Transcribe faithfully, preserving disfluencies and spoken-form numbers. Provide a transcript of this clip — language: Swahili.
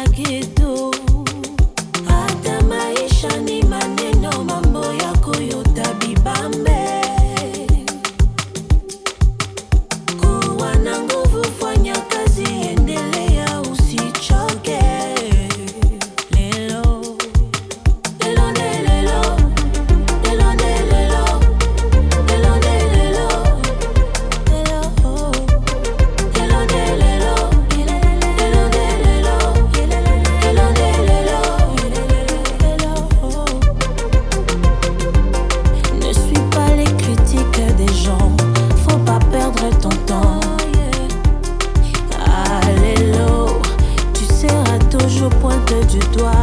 kila kitu. Hata maisha ni maneno, mambo yako yotabibambe. Kuwa na nguvu, fanya kazi, endelea, usichoke. Lelo, lelo ne lelo, lelo ne lelo, lelo ne lelo, lelo, lelo ne lelo, lelo ne lelo, lelo ne lelo, lelo. Ne suis pas les critiques des gens, faut pas perdre ton temps. Allélo, tu seras toujours pointé du doigt.